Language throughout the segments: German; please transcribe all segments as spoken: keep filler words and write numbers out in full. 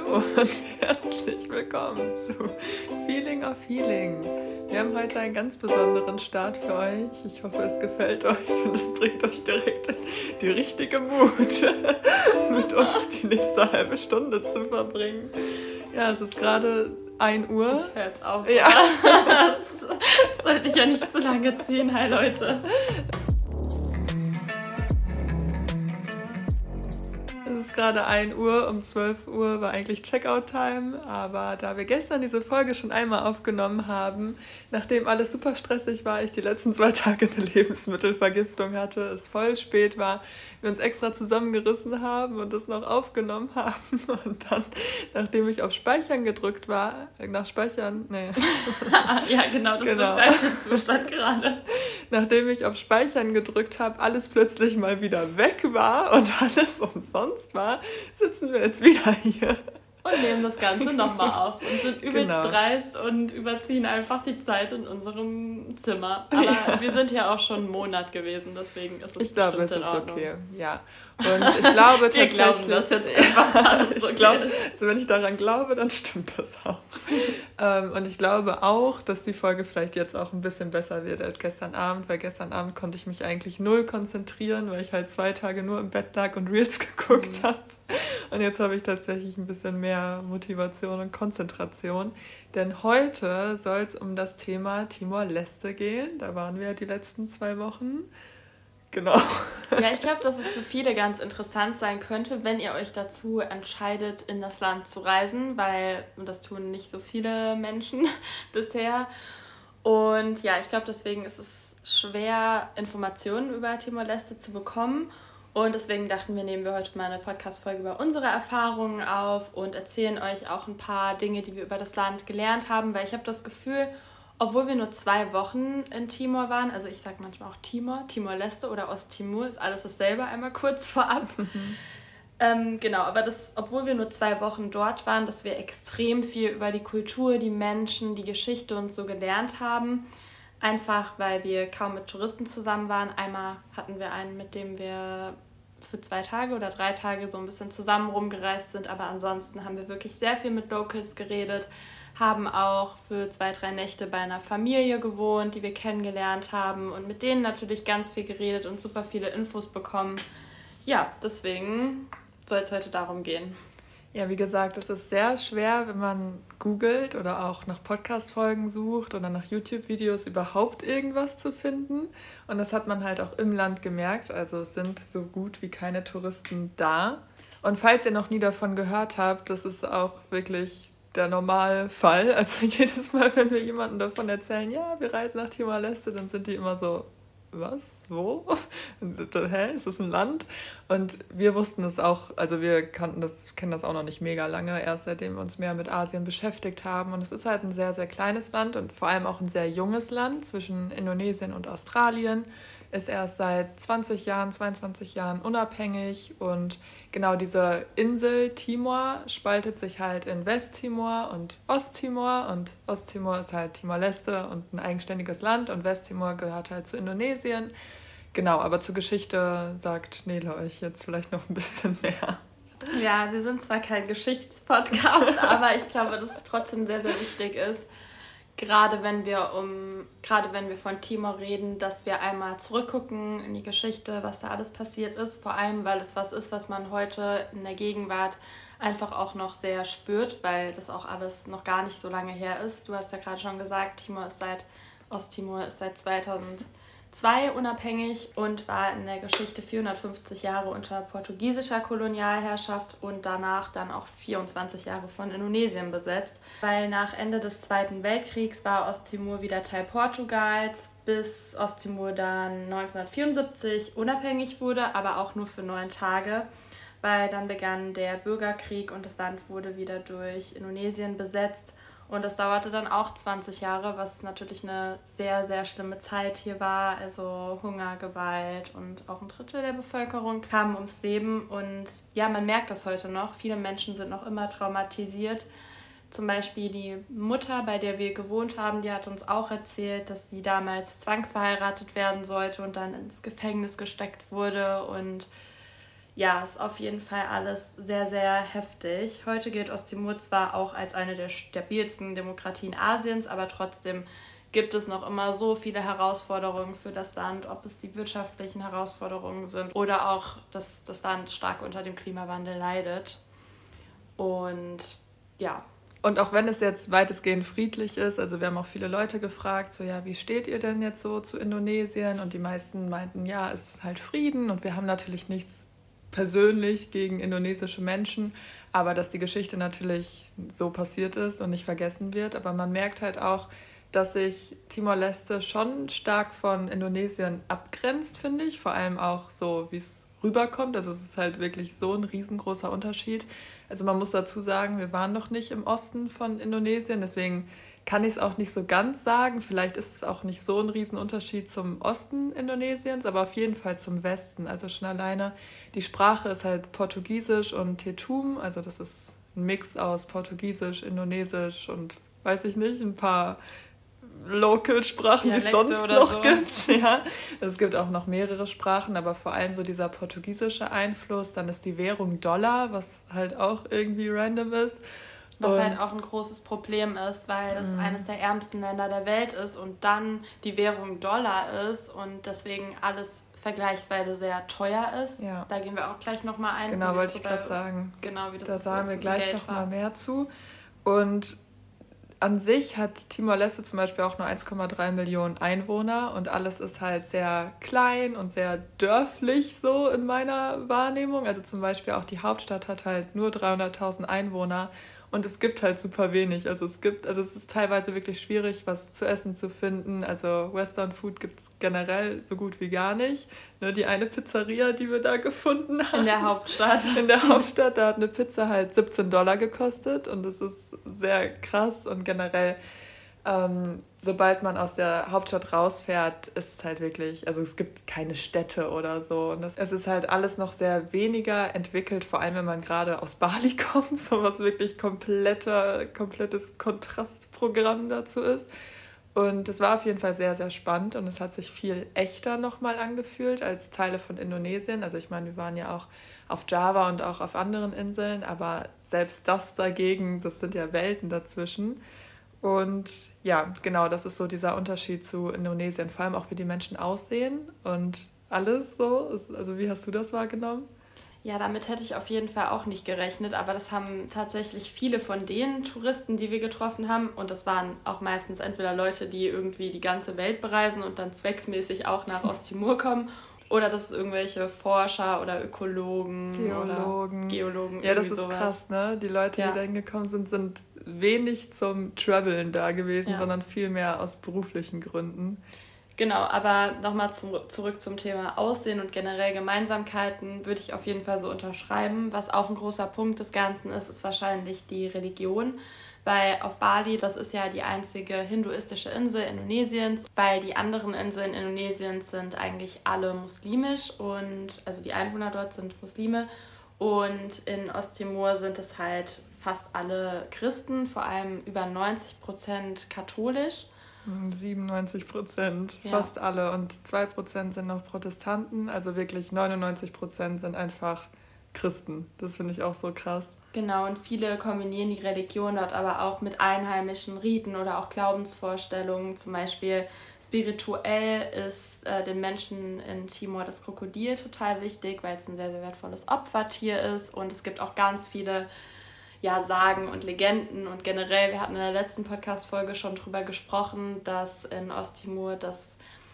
und herzlich willkommen zu Feeling of Healing. Wir haben heute einen ganz besonderen Start für euch. Ich hoffe, es gefällt euch und es bringt euch direkt in die richtige Mut, mit uns die nächste halbe Stunde zu verbringen. Ja, es ist gerade ein Uhr. Ich hör jetzt auf. Ja. Das soll sich ja nicht zu lange ziehen. Hi Leute. Es ist gerade ein Uhr, um zwölf Uhr war eigentlich Checkout-Time, aber da wir gestern diese Folge schon einmal aufgenommen haben, nachdem alles super stressig war, ich die letzten zwei Tage eine Lebensmittelvergiftung hatte, es voll spät war, wir uns extra zusammengerissen haben und das noch aufgenommen haben und dann, nachdem ich auf Speichern gedrückt war, nach Speichern, nee. Ja, genau, das Genau. beschreibt den Zustand gerade. Nachdem ich auf Speichern gedrückt habe, alles plötzlich mal wieder weg war und alles umsonst war, sitzen wir jetzt wieder hier. Und nehmen das Ganze nochmal auf und sind übelst Genau. dreist und überziehen einfach die Zeit in unserem Zimmer. Aber Ja. wir sind ja auch schon einen Monat gewesen, deswegen ist es Ich glaube, es bestimmt ist in Ordnung. okay, ja. Und ich glaube Wir tatsächlich... glauben das jetzt einfach mal, dass es okay ich glaube, ist. also wenn ich daran glaube, dann stimmt das auch. ähm, und ich glaube auch, dass die Folge vielleicht jetzt auch ein bisschen besser wird als gestern Abend, weil gestern Abend konnte ich mich eigentlich null konzentrieren, weil ich halt zwei Tage nur im Bett lag und Reels geguckt Mhm. habe. Und jetzt habe ich tatsächlich ein bisschen mehr Motivation und Konzentration. Denn heute soll es um das Thema Timor-Leste gehen. Da waren wir ja die letzten zwei Wochen. Genau. Ja, ich glaube, dass es für viele ganz interessant sein könnte, wenn ihr euch dazu entscheidet, in das Land zu reisen, weil das tun nicht so viele Menschen bisher. Und ja, ich glaube, deswegen ist es schwer, Informationen über Timor-Leste zu bekommen. Und deswegen dachten wir, nehmen wir heute mal eine Podcast-Folge über unsere Erfahrungen auf und erzählen euch auch ein paar Dinge, die wir über das Land gelernt haben, weil ich habe das Gefühl, obwohl wir nur zwei Wochen in Timor waren, also ich sage manchmal auch Timor, Timor-Leste oder Osttimor, ist alles dasselbe, einmal kurz vorab. ähm, genau, aber das, obwohl wir nur zwei Wochen dort waren, dass wir extrem viel über die Kultur, die Menschen, die Geschichte und so gelernt haben. Einfach, weil wir kaum mit Touristen zusammen waren. Einmal hatten wir einen, mit dem wir für zwei Tage oder drei Tage so ein bisschen zusammen rumgereist sind, aber ansonsten haben wir wirklich sehr viel mit Locals geredet, haben auch für zwei, drei Nächte bei einer Familie gewohnt, die wir kennengelernt haben und mit denen natürlich ganz viel geredet und super viele Infos bekommen. Ja, deswegen soll es heute darum gehen. Ja, wie gesagt, es ist sehr schwer, wenn man googelt oder auch nach Podcast-Folgen sucht oder nach YouTube-Videos überhaupt irgendwas zu finden. Und das hat man halt auch im Land gemerkt. Also es sind so gut wie keine Touristen da. Und falls ihr noch nie davon gehört habt, das ist auch wirklich der Normalfall. Also jedes Mal, wenn wir jemandem davon erzählen, ja, wir reisen nach Timor-Leste, dann sind die immer so, was? Wo? Hä? Ist das ein Land? Und wir wussten es auch, also wir kannten das, kennen das auch noch nicht mega lange, erst seitdem wir uns mehr mit Asien beschäftigt haben. Und es ist halt ein sehr, sehr kleines Land und vor allem auch ein sehr junges Land zwischen Indonesien und Australien. Ist erst seit zwanzig Jahren, zweiundzwanzig Jahren unabhängig und genau diese Insel Timor spaltet sich halt in Westtimor und Osttimor und Osttimor ist halt Timor-Leste und ein eigenständiges Land und Westtimor gehört halt zu Indonesien. Genau, aber zur Geschichte sagt Nele euch jetzt vielleicht noch ein bisschen mehr. Ja, wir sind zwar kein Geschichtspodcast, aber ich glaube, dass es trotzdem sehr, sehr wichtig ist, gerade wenn wir um, gerade wenn wir von Timor reden, dass wir einmal zurückgucken in die Geschichte, was da alles passiert ist. Vor allem, weil es was ist, was man heute in der Gegenwart einfach auch noch sehr spürt, weil das auch alles noch gar nicht so lange her ist. Du hast ja gerade schon gesagt, Timor ist seit, Osttimor ist seit zweitausendzwei unabhängig und war in der Geschichte vierhundertfünfzig Jahre unter portugiesischer Kolonialherrschaft und danach dann auch vierundzwanzig Jahre von Indonesien besetzt. Weil nach Ende des Zweiten Weltkriegs war Osttimor wieder Teil Portugals, bis Osttimor dann neunzehnhundertvierundsiebzig unabhängig wurde, aber auch nur für neun Tage, weil dann begann der Bürgerkrieg und das Land wurde wieder durch Indonesien besetzt. Und das dauerte dann auch zwanzig Jahre, was natürlich eine sehr, sehr schlimme Zeit hier war. Also Hunger, Gewalt und auch ein Drittel der Bevölkerung kam ums Leben. Und ja, man merkt das heute noch. Viele Menschen sind noch immer traumatisiert. Zum Beispiel die Mutter, bei der wir gewohnt haben, die hat uns auch erzählt, dass sie damals zwangsverheiratet werden sollte und dann ins Gefängnis gesteckt wurde. Und ja, ist auf jeden Fall alles sehr, sehr heftig. Heute gilt Osttimor zwar auch als eine der stabilsten Demokratien Asiens, aber trotzdem gibt es noch immer so viele Herausforderungen für das Land, ob es die wirtschaftlichen Herausforderungen sind oder auch, dass das Land stark unter dem Klimawandel leidet. Und ja. Und auch wenn es jetzt weitestgehend friedlich ist, also wir haben auch viele Leute gefragt, so ja, wie steht ihr denn jetzt so zu Indonesien? Und die meisten meinten, ja, es ist halt Frieden und wir haben natürlich nichts persönlich gegen indonesische Menschen, aber dass die Geschichte natürlich so passiert ist und nicht vergessen wird. Aber man merkt halt auch, dass sich Timor-Leste schon stark von Indonesien abgrenzt, finde ich. Vor allem auch so, wie es rüberkommt. Also es ist halt wirklich so ein riesengroßer Unterschied. Also man muss dazu sagen, wir waren noch nicht im Osten von Indonesien, deswegen kann ich es auch nicht so ganz sagen. Vielleicht ist es auch nicht so ein Riesenunterschied zum Osten Indonesiens, aber auf jeden Fall zum Westen. Also schon alleine, die Sprache ist halt Portugiesisch und Tetum, also das ist ein Mix aus Portugiesisch, Indonesisch und weiß ich nicht, ein paar Local-Sprachen, die es sonst noch so gibt. Ja. Es gibt auch noch mehrere Sprachen, aber vor allem so dieser portugiesische Einfluss. Dann ist die Währung Dollar, was halt auch irgendwie random ist. Was und halt auch ein großes Problem ist, weil es mm. eines der ärmsten Länder der Welt ist und dann die Währung Dollar ist und deswegen alles vergleichsweise sehr teuer ist. Ja. Da gehen wir auch gleich nochmal ein. Genau, wollte ich gerade sagen. Genau, wie das da sagen wir gleich nochmal mehr zu. Und an sich hat Timor-Leste zum Beispiel auch nur eins Komma drei Millionen Einwohner und alles ist halt sehr klein und sehr dörflich so in meiner Wahrnehmung. Also zum Beispiel auch die Hauptstadt hat halt nur dreihunderttausend Einwohner und es gibt halt super wenig. Also es gibt, also es ist teilweise wirklich schwierig, was zu essen zu finden. Also Western Food gibt es generell so gut wie gar nicht. Nur die eine Pizzeria, die wir da gefunden haben. In der Hauptstadt. In der Hauptstadt, da hat eine Pizza halt siebzehn Dollar gekostet und das ist sehr krass und generell, ähm, sobald man aus der Hauptstadt rausfährt, ist es halt wirklich, also es gibt keine Städte oder so und das, es ist halt alles noch sehr weniger entwickelt, vor allem wenn man gerade aus Bali kommt, so was wirklich kompletter, komplettes Kontrastprogramm dazu ist. Und das war auf jeden Fall sehr, sehr spannend und es hat sich viel echter nochmal angefühlt als Teile von Indonesien. Also ich meine, wir waren ja auch auf Java und auch auf anderen Inseln, aber selbst das dagegen, das sind ja Welten dazwischen. Und ja, genau, das ist so dieser Unterschied zu Indonesien, vor allem auch wie die Menschen aussehen und alles so. Also wie hast du das wahrgenommen? Ja, damit hätte ich auf jeden Fall auch nicht gerechnet, aber das haben tatsächlich viele von den Touristen, die wir getroffen haben, und das waren auch meistens entweder Leute, die irgendwie die ganze Welt bereisen und dann zwecksmäßig auch nach Osttimor kommen, oder das ist irgendwelche Forscher oder Ökologen Geologen. oder Geologen. Ja, das ist sowas. Krass, ne? Die Leute, ja. die da hingekommen sind, sind wenig zum Traveln da gewesen, ja. sondern viel mehr aus beruflichen Gründen. Genau, aber nochmal zu, zurück zum Thema Aussehen und generell Gemeinsamkeiten würde ich auf jeden Fall so unterschreiben. Was auch ein großer Punkt des Ganzen ist, ist wahrscheinlich die Religion. Weil auf Bali, das ist ja die einzige hinduistische Insel Indonesiens, weil die anderen Inseln Indonesiens sind eigentlich alle muslimisch und also die Einwohner dort sind Muslime und in Osttimor sind es halt fast alle Christen, vor allem über neunzig Prozent katholisch. siebenundneunzig Prozent, ja. Fast alle. Und zwei Prozent sind noch Protestanten, also wirklich neunundneunzig Prozent sind einfach Christen. Das finde ich auch so krass. Genau, und viele kombinieren die Religion dort aber auch mit einheimischen Riten oder auch Glaubensvorstellungen. Zum Beispiel spirituell ist äh, den Menschen in Timor das Krokodil total wichtig, weil es ein sehr, sehr wertvolles Opfertier ist. Und es gibt auch ganz viele ja, Sagen und Legenden. Und generell, wir hatten in der letzten Podcast-Folge schon drüber gesprochen, dass in Osttimor das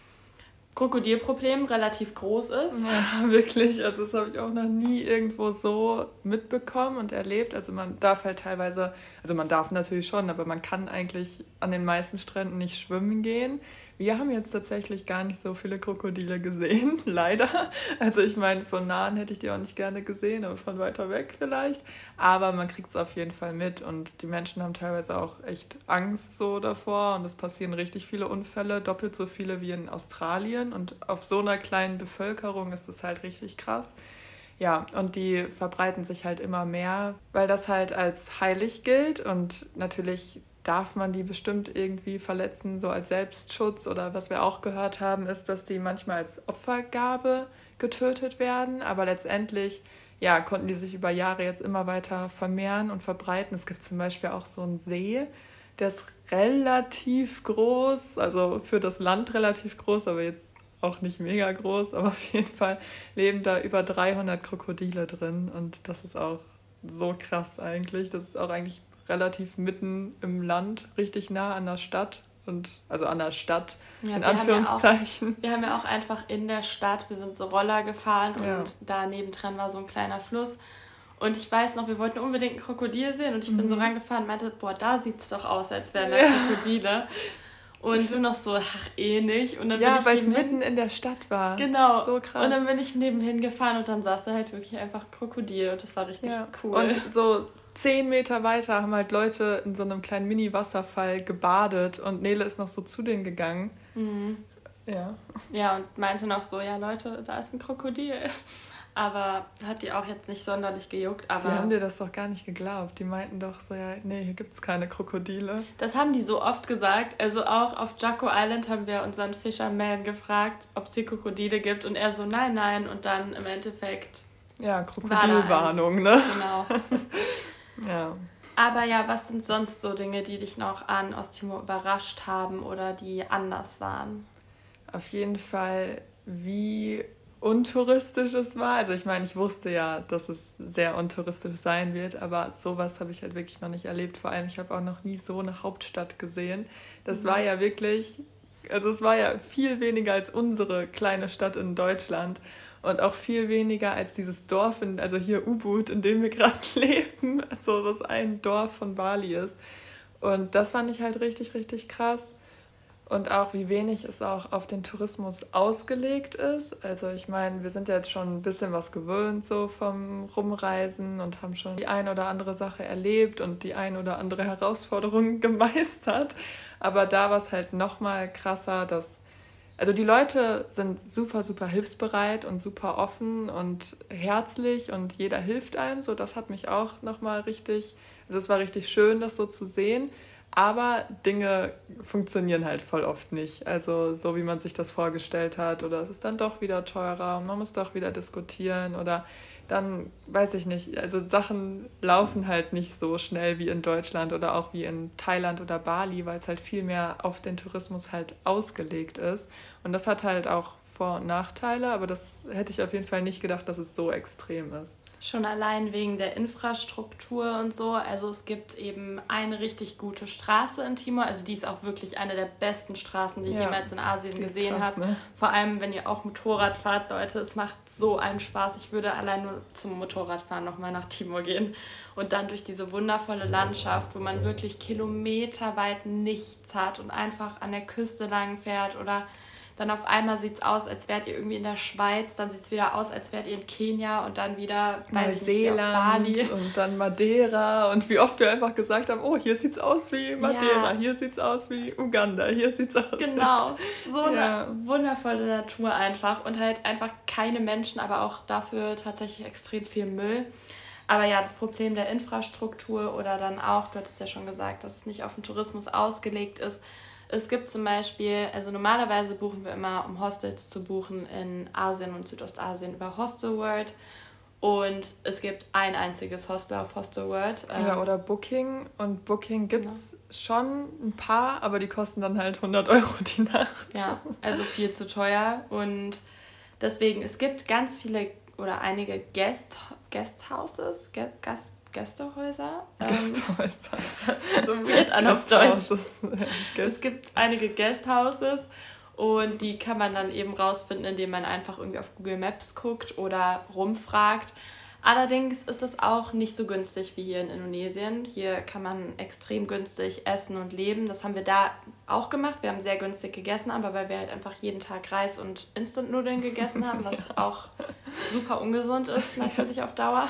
Krokodilproblem relativ groß ist. Ja, wirklich. Also das habe ich auch noch nie irgendwo so mitbekommen und erlebt. Also man darf halt teilweise, also man darf natürlich schon, aber man kann eigentlich an den meisten Stränden nicht schwimmen gehen. Wir haben jetzt tatsächlich gar nicht so viele Krokodile gesehen, leider. Also ich meine, von nahen hätte ich die auch nicht gerne gesehen, aber von weiter weg vielleicht. Aber man kriegt es auf jeden Fall mit und die Menschen haben teilweise auch echt Angst so davor und es passieren richtig viele Unfälle, doppelt so viele wie in Australien und auf so einer kleinen Bevölkerung ist das halt richtig krass. Ja, und die verbreiten sich halt immer mehr, weil das halt als heilig gilt und natürlich darf man die bestimmt irgendwie verletzen, so als Selbstschutz oder was wir auch gehört haben, ist, dass die manchmal als Opfergabe getötet werden, aber letztendlich ja, konnten die sich über Jahre jetzt immer weiter vermehren und verbreiten. Es gibt zum Beispiel auch so einen See, der ist relativ groß, also für das Land relativ groß, aber jetzt auch nicht mega groß, aber auf jeden Fall leben da über dreihundert Krokodile drin und das ist auch so krass eigentlich. Das ist auch eigentlich relativ mitten im Land, richtig nah an der Stadt und also an der Stadt ja, in wir Anführungszeichen. Haben ja auch, wir haben ja auch einfach in der Stadt, wir sind so Roller gefahren ja. und da nebendran war so ein kleiner Fluss. Und ich weiß noch, wir wollten unbedingt ein Krokodil sehen und ich mhm. bin so rangefahren und meinte, boah, da sieht es doch aus, als wären da ja. Krokodile. Und du noch so, ach, eh nicht. Und dann ja, weil es mitten in der Stadt war. Genau. So krass. Und dann bin ich nebenhin gefahren und dann saß da halt wirklich einfach Krokodil und das war richtig ja. cool. Und so zehn Meter weiter haben halt Leute in so einem kleinen Mini-Wasserfall gebadet und Nele ist noch so zu denen gegangen. Mhm. Ja. Ja, und meinte noch so, ja Leute, da ist ein Krokodil. Aber hat die auch jetzt nicht sonderlich gejuckt. Aber die haben dir das doch gar nicht geglaubt. Die meinten doch so, ja, nee, hier gibt es keine Krokodile. Das haben die so oft gesagt. Also auch auf Jaco Island haben wir unseren Fisherman gefragt, ob es hier Krokodile gibt. Und er so, nein, nein. Und dann im Endeffekt ja, Krokodilwarnung, ne? Genau. Ja. Aber ja, was sind sonst so Dinge, die dich noch an Osttimor überrascht haben oder die anders waren? Auf jeden Fall, wie untouristisch es war. Also ich meine, ich wusste ja, dass es sehr untouristisch sein wird, aber sowas habe ich halt wirklich noch nicht erlebt. Vor allem, ich habe auch noch nie so eine Hauptstadt gesehen. Das mhm. war ja wirklich, also es war ja viel weniger als unsere kleine Stadt in Deutschland und auch viel weniger als dieses Dorf, in, also hier Ubud, in dem wir gerade leben, also was ein Dorf von Bali ist. Und das fand ich halt richtig, richtig krass. Und auch wie wenig es auch auf den Tourismus ausgelegt ist. Also ich meine, wir sind ja jetzt schon ein bisschen was gewöhnt so vom Rumreisen und haben schon die ein oder andere Sache erlebt und die ein oder andere Herausforderung gemeistert. Aber da war es halt nochmal krasser, dass also die Leute sind super, super hilfsbereit und super offen und herzlich und jeder hilft einem. So, das hat mich auch nochmal richtig, also es war richtig schön, das so zu sehen. Aber Dinge funktionieren halt voll oft nicht. Also so, wie man sich das vorgestellt hat. Oder es ist dann doch wieder teurer und man muss doch wieder diskutieren. Oder dann, weiß ich nicht, also Sachen laufen halt nicht so schnell wie in Deutschland oder auch wie in Thailand oder Bali, weil es halt viel mehr auf den Tourismus halt ausgelegt ist. Und das hat halt auch Vor- und Nachteile, aber das hätte ich auf jeden Fall nicht gedacht, dass es so extrem ist. Schon allein wegen der Infrastruktur und so. Also es gibt eben eine richtig gute Straße in Timor. Also die ist auch wirklich eine der besten Straßen, die ich ja, jemals in Asien gesehen habe. Ne? Vor allem, wenn ihr auch Motorrad fahrt, Leute. Es macht so einen Spaß. Ich würde allein nur zum Motorradfahren nochmal nach Timor gehen. Und dann durch diese wundervolle Landschaft, wo man wirklich kilometerweit nichts hat und einfach an der Küste lang fährt oder dann auf einmal sieht es aus, als wärt ihr irgendwie in der Schweiz, dann sieht es wieder aus, als wärt ihr in Kenia und dann wieder, weiß ich nicht, auf Bali. Und dann Madeira und wie oft wir einfach gesagt haben, oh, hier sieht's aus wie Madeira, ja. Hier sieht's aus wie Uganda, hier sieht's aus. Genau, so ja. eine wundervolle Natur einfach und halt einfach keine Menschen, aber auch dafür tatsächlich extrem viel Müll. Aber ja, das Problem der Infrastruktur oder dann auch, du hattest ja schon gesagt, dass es nicht auf den Tourismus ausgelegt ist. Es gibt zum Beispiel, also normalerweise buchen wir immer, um Hostels zu buchen in Asien und Südostasien über Hostelworld. Und es gibt ein einziges Hostel auf Hostelworld. Ja, oder Booking. Und Booking gibt es ja. schon ein paar, aber die kosten dann halt hundert Euro die Nacht. Ja, also viel zu teuer. Und deswegen, es gibt ganz viele oder einige Guest, Guesthouses, Guest, Gast, Gästehäuser. Gästehäuser. Ähm, so weird an auf Deutsch. Es gibt einige Guesthouses und die kann man dann eben rausfinden, indem man einfach irgendwie auf Google Maps guckt oder rumfragt. Allerdings ist das auch nicht so günstig wie hier in Indonesien. Hier kann man extrem günstig essen und leben. Das haben wir da auch gemacht. Wir haben sehr günstig gegessen, aber weil wir halt einfach jeden Tag Reis und Instant-Nudeln gegessen haben, was ja. auch super ungesund ist, natürlich auf Dauer.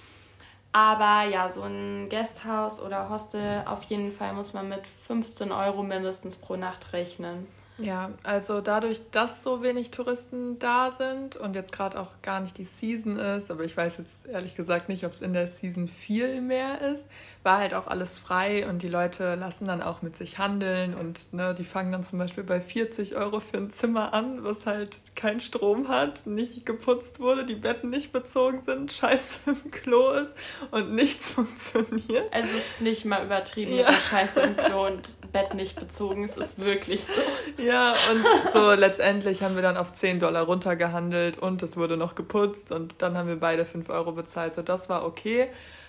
Aber ja, so ein Guesthouse oder Hostel, auf jeden Fall muss man mit fünfzehn Euro mindestens pro Nacht rechnen. Ja, also dadurch, dass so wenig Touristen da sind und jetzt gerade auch gar nicht die Season ist, aber ich weiß jetzt ehrlich gesagt nicht, ob es in der Season viel mehr ist, war halt auch alles frei und die Leute lassen dann auch mit sich handeln und ne, die fangen dann zum Beispiel bei vierzig Euro für ein Zimmer an, was halt keinen Strom hat, nicht geputzt wurde, die Betten nicht bezogen sind, Scheiße im Klo ist und nichts funktioniert. Also es ist nicht mal übertrieben ja. mit der Scheiße im Klo und Bett nicht bezogen, es ist wirklich so. Ja, und so letztendlich haben wir dann auf zehn Dollar runtergehandelt und es wurde noch geputzt und dann haben wir beide fünf Euro bezahlt, so das war okay,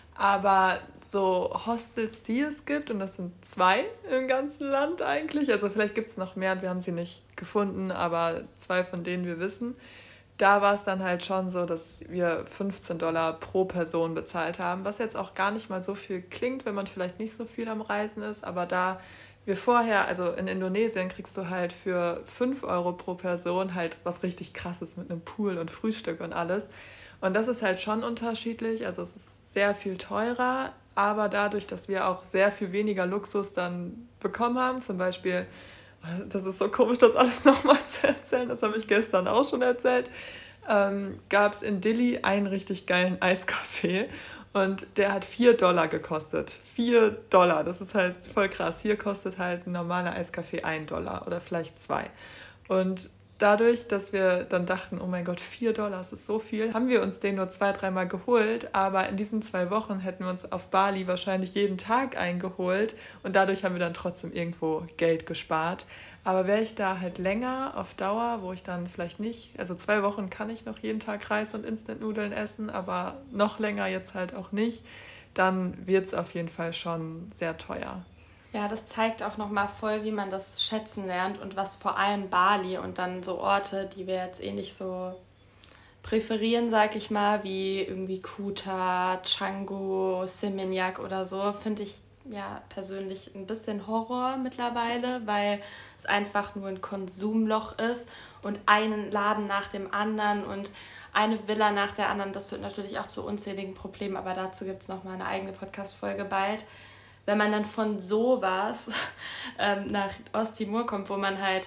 aber so Hostels, die es gibt, und das sind zwei im ganzen Land eigentlich, also vielleicht gibt es noch mehr und wir haben sie nicht gefunden, aber zwei von denen wir wissen, da war es dann halt schon so, dass wir fünfzehn Dollar pro Person bezahlt haben, was jetzt auch gar nicht mal so viel klingt, wenn man vielleicht nicht so viel am Reisen ist, aber da wir vorher, also in Indonesien kriegst du halt für fünf Euro pro Person halt was richtig Krasses mit einem Pool und Frühstück und alles. Und das ist halt schon unterschiedlich, also es ist sehr viel teurer, aber dadurch, dass wir auch sehr viel weniger Luxus dann bekommen haben, zum Beispiel, das ist so komisch, das alles nochmal zu erzählen, das habe ich gestern auch schon erzählt, ähm, gab es in Dili einen richtig geilen Eiskaffee und der hat vier Dollar gekostet. vier Dollar, das ist halt voll krass. Hier kostet halt ein normaler Eiskaffee ein Dollar oder vielleicht zwei. Und dadurch, dass wir dann dachten, oh mein Gott, vier Dollar, das ist so viel, haben wir uns den nur zwei, dreimal geholt. Aber in diesen zwei Wochen hätten wir uns auf Bali wahrscheinlich jeden Tag eingeholt. Und dadurch haben wir dann trotzdem irgendwo Geld gespart. Aber wäre ich da halt länger auf Dauer, wo ich dann vielleicht nicht, also zwei Wochen kann ich noch jeden Tag Reis und Instant-Nudeln essen, aber noch länger jetzt halt auch nicht, dann wird es auf jeden Fall schon sehr teuer. Ja, das zeigt auch nochmal voll, wie man das schätzen lernt und was vor allem Bali und dann so Orte, die wir jetzt eh nicht so präferieren, sag ich mal, wie irgendwie Kuta, Canggu, Seminyak oder so, finde ich ja persönlich ein bisschen Horror mittlerweile, weil es einfach nur ein Konsumloch ist und einen Laden nach dem anderen und eine Villa nach der anderen. Das führt natürlich auch zu unzähligen Problemen, aber dazu gibt es nochmal eine eigene Podcast-Folge bald. Wenn man dann von sowas ähm, nach Osttimor kommt, wo man halt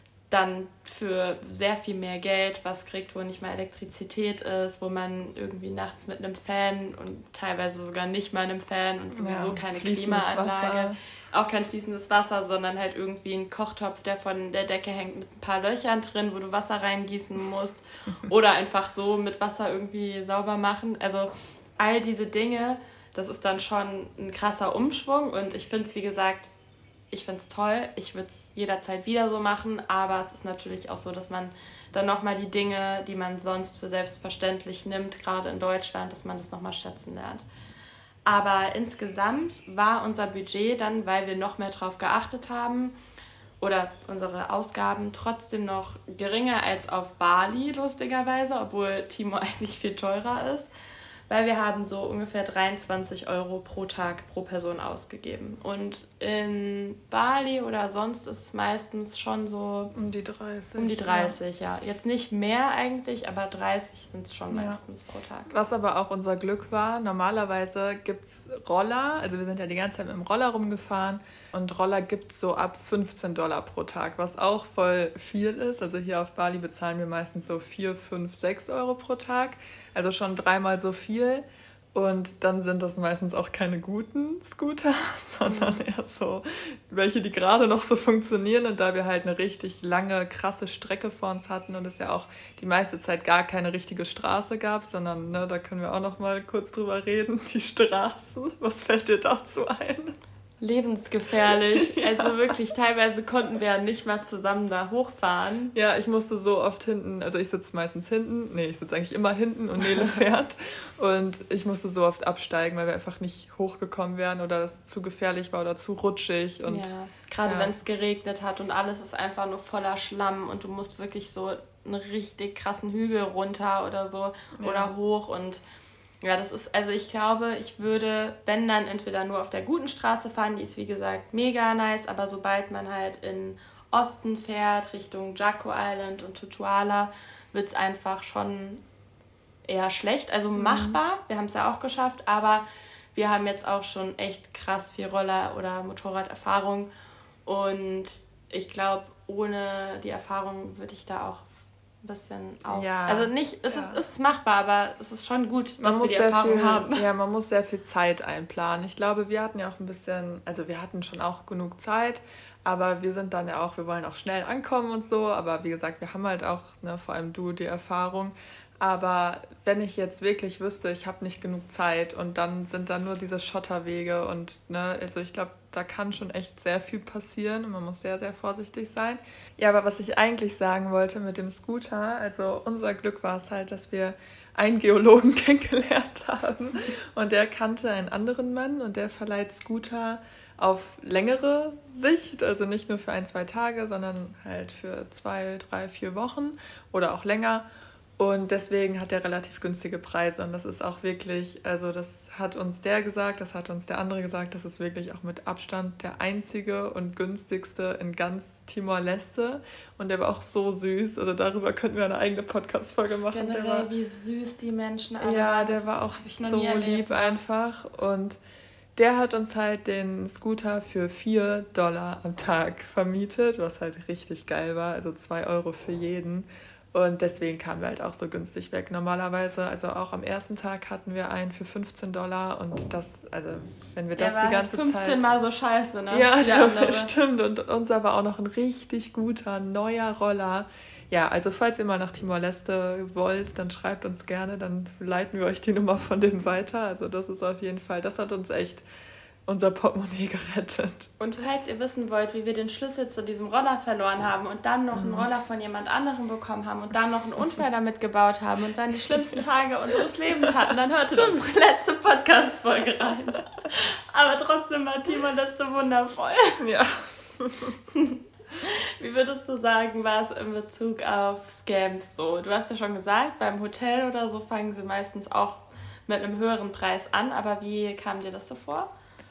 dann für sehr viel mehr Geld was kriegt, wo nicht mal Elektrizität ist, wo man irgendwie nachts mit einem Fan und teilweise sogar nicht mal einem Fan und sowieso ja, keine Klimaanlage, Wasser. Auch kein fließendes Wasser, sondern halt irgendwie ein Kochtopf, der von der Decke hängt mit ein paar Löchern drin, wo du Wasser reingießen musst oder einfach so mit Wasser irgendwie sauber machen. Also all diese Dinge, das ist dann schon ein krasser Umschwung und ich finde es, wie gesagt, ich finde es toll, ich würde es jederzeit wieder so machen, aber es ist natürlich auch so, dass man dann nochmal die Dinge, die man sonst für selbstverständlich nimmt, gerade in Deutschland, dass man das nochmal schätzen lernt. Aber insgesamt war unser Budget dann, weil wir noch mehr drauf geachtet haben oder unsere Ausgaben trotzdem noch geringer als auf Bali, lustigerweise, obwohl Timor eigentlich viel teurer ist. Weil wir haben so ungefähr dreiundzwanzig Euro pro Tag pro Person ausgegeben. Und in Bali oder sonst ist es meistens schon so... Um die dreißig. Um die dreißig, ja. ja. Jetzt nicht mehr eigentlich, aber dreißig sind es schon ja. meistens pro Tag. Was aber auch unser Glück war, normalerweise gibt es Roller, also wir sind ja die ganze Zeit mit dem Roller rumgefahren und Roller gibt es so ab fünfzehn Dollar pro Tag, was auch voll viel ist. Also hier auf Bali bezahlen wir meistens so vier, fünf, sechs Euro pro Tag. Also schon dreimal so viel und dann sind das meistens auch keine guten Scooter, sondern eher so welche, die gerade noch so funktionieren und da wir halt eine richtig lange, krasse Strecke vor uns hatten und es ja auch die meiste Zeit gar keine richtige Straße gab, sondern ne, da können wir auch noch mal kurz drüber reden, die Straßen, was fällt dir dazu ein? Lebensgefährlich. Ja. Also wirklich, teilweise konnten wir nicht mal zusammen da hochfahren. Ja, ich musste so oft hinten, also ich sitze meistens hinten, nee, ich sitze eigentlich immer hinten und Nele fährt und ich musste so oft absteigen, weil wir einfach nicht hochgekommen wären oder es zu gefährlich war oder zu rutschig. Und, ja, gerade ja. wenn es geregnet hat und alles ist einfach nur voller Schlamm und du musst wirklich so einen richtig krassen Hügel runter oder so ja. oder hoch und ja, das ist, also ich glaube, ich würde, wenn dann entweder nur auf der guten Straße fahren, die ist wie gesagt mega nice, aber sobald man halt in Osten fährt, Richtung Jaco Island und Tutuala, wird es einfach schon eher schlecht, also machbar, wir haben es ja auch geschafft, aber wir haben jetzt auch schon echt krass viel Roller- oder Motorraderfahrung und ich glaube, ohne die Erfahrung würde ich da auch ein bisschen auf. Ja, also nicht, es, ja. ist, es ist machbar, aber es ist schon gut, Man dass wir muss die sehr Erfahrung viel, haben. ja, man muss sehr viel Zeit einplanen. Ich glaube, wir hatten ja auch ein bisschen, also wir hatten schon auch genug Zeit, aber wir sind dann ja auch, wir wollen auch schnell ankommen und so, aber wie gesagt, wir haben halt auch, ne, vor allem du, die Erfahrung. Aber wenn ich jetzt wirklich wüsste, ich habe nicht genug Zeit und dann sind da nur diese Schotterwege und, ne, also ich glaube, da kann schon echt sehr viel passieren und man muss sehr, sehr vorsichtig sein. Ja, aber was ich eigentlich sagen wollte mit dem Scooter, also unser Glück war es halt, dass wir einen Geologen kennengelernt haben und der kannte einen anderen Mann und der verleiht Scooter auf längere Sicht, also nicht nur für ein, zwei Tage, sondern halt für zwei, drei, vier Wochen oder auch länger. Und deswegen hat er relativ günstige Preise und das ist auch wirklich, also das hat uns der gesagt, das hat uns der andere gesagt, das ist wirklich auch mit Abstand der einzige und günstigste in ganz Timor-Leste und der war auch so süß, also darüber könnten wir eine eigene Podcast-Folge machen. Generell, der war, wie süß die Menschen alle ja, waren, der das war auch hab ich noch so nie erlebt. lieb einfach und der hat uns halt den Scooter für vier Dollar am Tag vermietet, was halt richtig geil war, also zwei Euro für jeden. Und deswegen kamen wir halt auch so günstig weg. Normalerweise, also auch am ersten Tag hatten wir einen für fünfzehn Dollar und das, also wenn wir Der das war die ganze fünfzehn Zeit... Mal so scheiße, ne? Ja, der andere. stimmt. Und unser war auch noch ein richtig guter, neuer Roller. Ja, also falls ihr mal nach Timor-Leste wollt, dann schreibt uns gerne, dann leiten wir euch die Nummer von dem weiter. Also das ist auf jeden Fall, das hat uns echt unser Portemonnaie gerettet. Und falls ihr wissen wollt, wie wir den Schlüssel zu diesem Roller verloren haben und dann noch einen Roller von jemand anderem bekommen haben und dann noch einen Unfall damit gebaut haben und dann die schlimmsten Tage unseres Lebens hatten, dann hört in unsere letzte Podcast-Folge rein. Aber trotzdem war Timor-Leste wundervoll. Ja. Wie würdest du sagen, war es in Bezug auf Scams so? Du hast ja schon gesagt, beim Hotel oder so fangen sie meistens auch mit einem höheren Preis an, aber wie kam dir das so vor?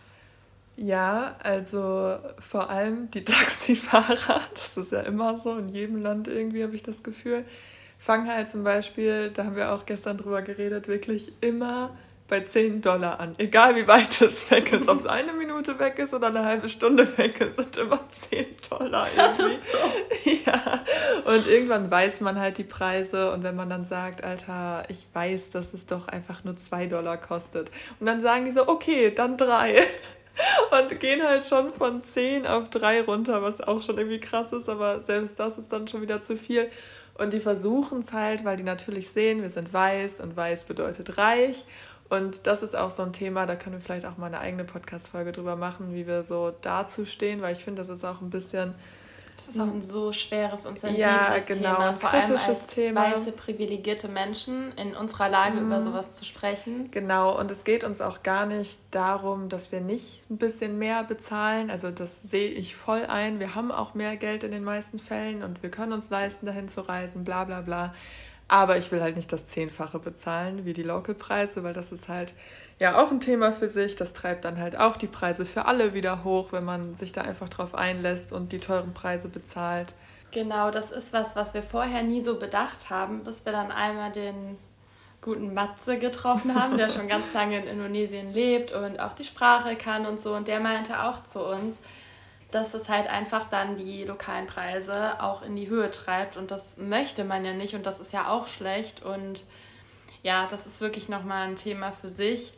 Ja, also vor allem die Taxifahrer, das ist ja immer so, in jedem Land irgendwie habe ich das Gefühl, fangen halt zum Beispiel, da haben wir auch gestern drüber geredet, wirklich immer bei zehn Dollar an. Egal wie weit es weg ist, ob es eine Minute weg ist oder eine halbe Stunde weg ist, sind immer zehn Dollar irgendwie. So. Ja, und irgendwann weiß man halt die Preise und wenn man dann sagt, Alter, ich weiß, dass es doch einfach nur zwei Dollar kostet. Und dann sagen die so, okay, dann drei. Und gehen halt schon von zehn auf drei runter, was auch schon irgendwie krass ist, aber selbst das ist dann schon wieder zu viel. Und die versuchen es halt, weil die natürlich sehen, wir sind weiß und weiß bedeutet reich. Und das ist auch so ein Thema, da können wir vielleicht auch mal eine eigene Podcast-Folge drüber machen, wie wir so dazu stehen, weil ich finde, das ist auch ein bisschen... Das ist auch ein so schweres und sensibles ja, genau, Thema, ein vor allem als Thema. weiße, privilegierte Menschen in unserer Lage mhm. über sowas zu sprechen. Genau, und es geht uns auch gar nicht darum, dass wir nicht ein bisschen mehr bezahlen, also das sehe ich voll ein, wir haben auch mehr Geld in den meisten Fällen und wir können uns leisten, dahin zu reisen, bla bla bla, aber ich will halt nicht das Zehnfache bezahlen wie die Local-Preise, weil das ist halt ja auch ein Thema für sich, das treibt dann halt auch die Preise für alle wieder hoch, wenn man sich da einfach drauf einlässt und die teuren Preise bezahlt. Genau, das ist was, was wir vorher nie so bedacht haben, bis wir dann einmal den guten Matze getroffen haben, der schon ganz lange in Indonesien lebt und auch die Sprache kann und so. Und der meinte auch zu uns, dass es halt einfach dann die lokalen Preise auch in die Höhe treibt. Und das möchte man ja nicht und das ist ja auch schlecht. Und ja, das ist wirklich nochmal ein Thema für sich.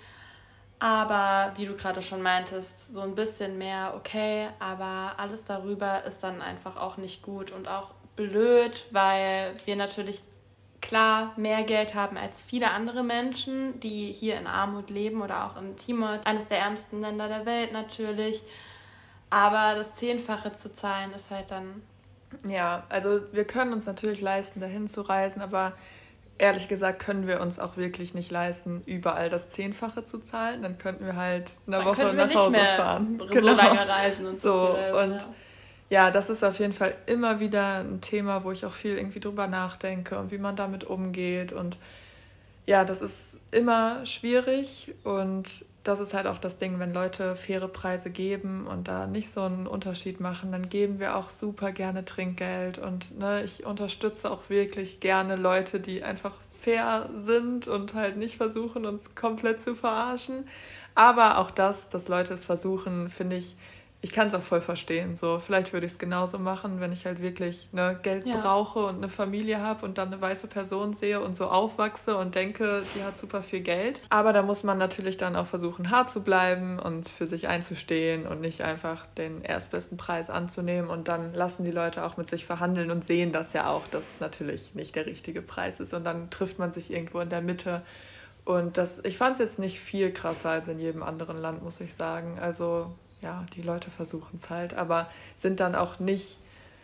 Aber wie du gerade schon meintest, so ein bisschen mehr okay, aber alles darüber ist dann einfach auch nicht gut und auch blöd, weil wir natürlich klar mehr Geld haben als viele andere Menschen, die hier in Armut leben oder auch in Timor, eines der ärmsten Länder der Welt natürlich. Aber das Zehnfache zu zahlen ist halt dann... Ja, also wir können uns natürlich leisten, dahin zu reisen, aber ehrlich gesagt können wir uns auch wirklich nicht leisten, überall das Zehnfache zu zahlen. Dann könnten wir halt eine Woche nach Hause fahren. So genau. lange reisen und so. so reisen, und ja. ja, das ist auf jeden Fall immer wieder ein Thema, wo ich auch viel irgendwie drüber nachdenke und wie man damit umgeht. Und ja, das ist immer schwierig und das ist halt auch das Ding, wenn Leute faire Preise geben und da nicht so einen Unterschied machen, dann geben wir auch super gerne Trinkgeld und ne, ich unterstütze auch wirklich gerne Leute, die einfach fair sind und halt nicht versuchen, uns komplett zu verarschen. Aber auch das, dass Leute es versuchen, finde ich, ich kann es auch voll verstehen. So, vielleicht würde ich es genauso machen, wenn ich halt wirklich ne, Geld ja. brauche und eine Familie habe und dann eine weiße Person sehe und so aufwachse und denke, die hat super viel Geld. Aber da muss man natürlich dann auch versuchen, hart zu bleiben und für sich einzustehen und nicht einfach den erstbesten Preis anzunehmen. Und dann lassen die Leute auch mit sich verhandeln und sehen das ja auch, dass natürlich nicht der richtige Preis ist. Und dann trifft man sich irgendwo in der Mitte. Und das, ich fand es jetzt nicht viel krasser als in jedem anderen Land, muss ich sagen. Also ja, die Leute versuchen es halt, aber sind dann auch nicht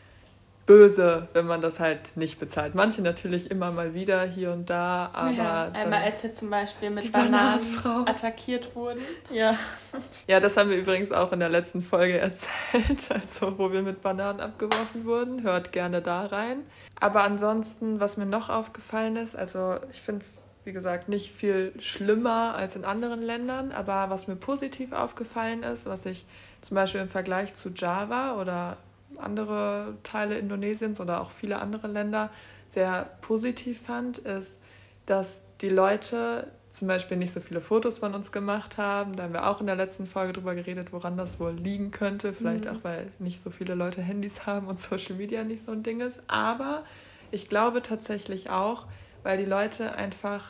böse, wenn man das halt nicht bezahlt. Manche natürlich immer mal wieder hier und da, aber... Ja, einmal als wir zum Beispiel mit Bananen attackiert wurden. Ja. Ja, das haben wir übrigens auch in der letzten Folge erzählt, also wo wir mit Bananen abgeworfen wurden. Hört gerne da rein. Aber ansonsten, was mir noch aufgefallen ist, also ich finde es wie gesagt, nicht viel schlimmer als in anderen Ländern, aber was mir positiv aufgefallen ist, was ich zum Beispiel im Vergleich zu Java oder andere Teile Indonesiens oder auch viele andere Länder sehr positiv fand, ist, dass die Leute zum Beispiel nicht so viele Fotos von uns gemacht haben. Da haben wir auch in der letzten Folge drüber geredet, woran das wohl liegen könnte. Vielleicht mhm. auch, weil nicht so viele Leute Handys haben und Social Media nicht so ein Ding ist. Aber ich glaube tatsächlich auch, weil die Leute einfach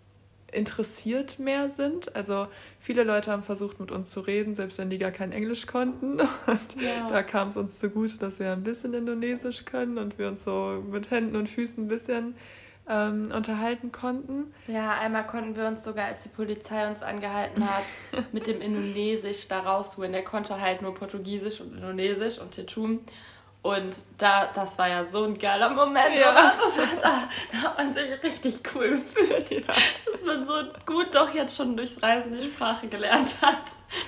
interessiert mehr sind. Also viele Leute haben versucht, mit uns zu reden, selbst wenn die gar kein Englisch konnten. Und ja. da kam es uns zugute, dass wir ein bisschen Indonesisch können und wir uns so mit Händen und Füßen ein bisschen ähm, unterhalten konnten. Ja, einmal konnten wir uns sogar, als die Polizei uns angehalten hat, mit dem Indonesisch da rausholen. Der konnte halt nur Portugiesisch und Indonesisch und Tetum. Und da, das war ja so ein geiler Moment, ja. oder? Das, da, da hat man sich richtig cool gefühlt, ja. dass man so gut doch jetzt schon durchs Reisen die Sprache gelernt hat.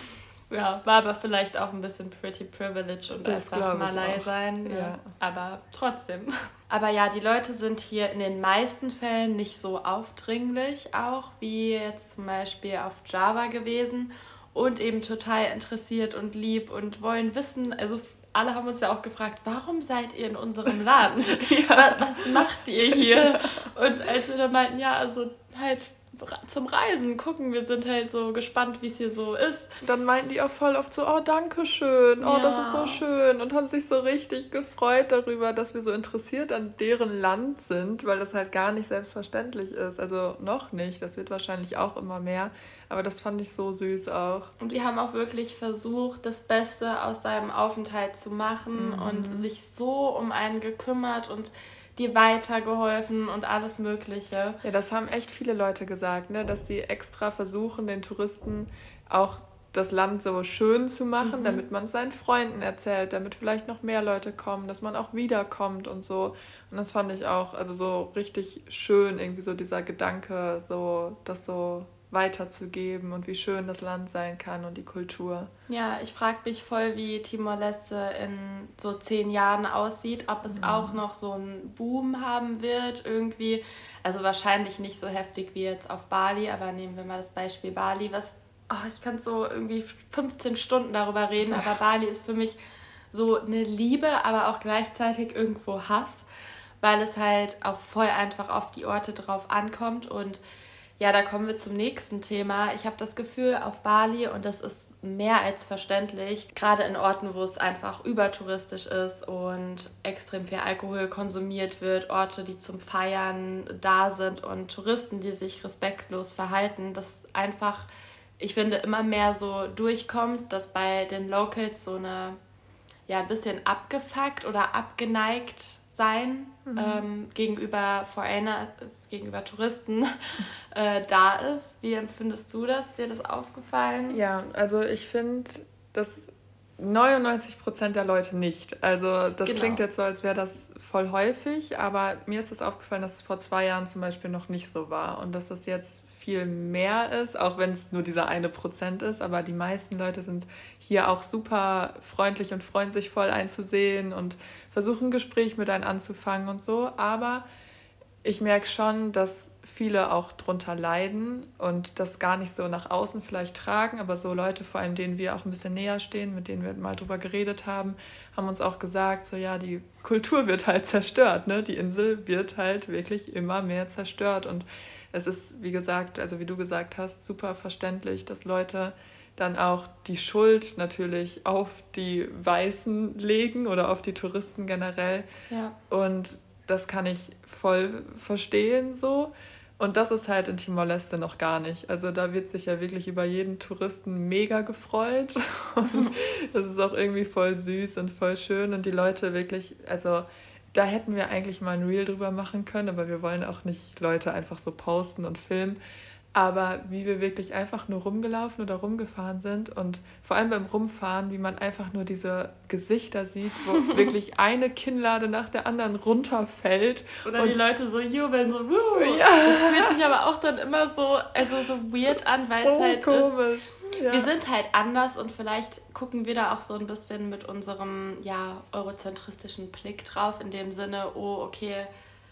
Ja, war aber vielleicht auch ein bisschen pretty privilege und das einfach Malay sein, ja. Ja. aber trotzdem. Aber ja, die Leute sind hier in den meisten Fällen nicht so aufdringlich auch, wie jetzt zum Beispiel auf Java gewesen und eben total interessiert und lieb und wollen wissen, also alle haben uns ja auch gefragt, warum seid ihr in unserem Land? ja. Was macht ihr hier? Und als wir dann meinten, ja, also halt zum Reisen gucken, wir sind halt so gespannt, wie es hier so ist. Dann meinten die auch voll oft so, oh, danke schön, oh, ja. das ist so schön und haben sich so richtig gefreut darüber, dass wir so interessiert an deren Land sind, weil das halt gar nicht selbstverständlich ist, also noch nicht, das wird wahrscheinlich auch immer mehr, aber das fand ich so süß auch. Und die haben auch wirklich versucht, das Beste aus deinem Aufenthalt zu machen mhm. und sich so um einen gekümmert und dir weitergeholfen und alles Mögliche. Ja, das haben echt viele Leute gesagt, ne? Dass die extra versuchen, den Touristen auch das Land so schön zu machen, mhm. damit man es seinen Freunden erzählt, damit vielleicht noch mehr Leute kommen, dass man auch wiederkommt und so. Und das fand ich auch also so richtig schön, irgendwie so dieser Gedanke, so das so weiterzugeben und wie schön das Land sein kann und die Kultur. Ja, ich frage mich voll, wie Timor-Leste in so zehn Jahren aussieht, ob es mhm. auch noch so einen Boom haben wird irgendwie. Also wahrscheinlich nicht so heftig wie jetzt auf Bali, aber nehmen wir mal das Beispiel Bali, was, oh, ich kann so irgendwie fünfzehn Stunden darüber reden, aber Bali ist für mich so eine Liebe, aber auch gleichzeitig irgendwo Hass, weil es halt auch voll einfach auf die Orte drauf ankommt. Und ja, da kommen wir zum nächsten Thema. Ich habe das Gefühl, auf Bali, und das ist mehr als verständlich, gerade in Orten, wo es einfach übertouristisch ist und extrem viel Alkohol konsumiert wird, Orte, die zum Feiern da sind und Touristen, die sich respektlos verhalten, dass einfach, ich finde, immer mehr so durchkommt, dass bei den Locals so eine, ja, ein bisschen abgefuckt oder abgeneigt sein mhm. ähm, gegenüber Foreigner, gegenüber Touristen äh, da ist. Wie empfindest du das? Ist dir das aufgefallen? Ja, also ich finde, dass neunundneunzig Prozent der Leute nicht. Also das genau. klingt jetzt so, als wäre das voll häufig, aber mir ist das aufgefallen, dass es vor zwei Jahren zum Beispiel noch nicht so war und dass das jetzt viel mehr ist, auch wenn es nur dieser eine Prozent ist, aber die meisten Leute sind hier auch super freundlich und freuen sich voll einzusehen und versuchen ein Gespräch mit einem anzufangen und so, aber ich merke schon, dass viele auch drunter leiden und das gar nicht so nach außen vielleicht tragen, aber so Leute, vor allem denen wir auch ein bisschen näher stehen, mit denen wir mal drüber geredet haben, haben uns auch gesagt, so ja, die Kultur wird halt zerstört, ne? Die Insel wird halt wirklich immer mehr zerstört und es ist, wie gesagt, also wie du gesagt hast, super verständlich, dass Leute dann auch die Schuld natürlich auf die Weißen legen oder auf die Touristen generell. Ja. Und das kann ich voll verstehen so. Und das ist halt in Timor-Leste noch gar nicht. Also da wird sich ja wirklich über jeden Touristen mega gefreut. Und das ist auch irgendwie voll süß und voll schön. Und die Leute wirklich, also da hätten wir eigentlich mal ein Reel drüber machen können, aber wir wollen auch nicht Leute einfach so posten und filmen. Aber wie wir wirklich einfach nur rumgelaufen oder rumgefahren sind und vor allem beim Rumfahren, wie man einfach nur diese Gesichter sieht, wo wirklich eine Kinnlade nach der anderen runterfällt. Oder und die Leute so jubeln, so wuh. Ja. Das fühlt sich aber auch dann immer so, also so weird an, weil so es halt komisch. Ist, ja. Wir sind halt anders und vielleicht gucken wir da auch so ein bisschen mit unserem ja, eurozentristischen Blick drauf, in dem Sinne, oh okay,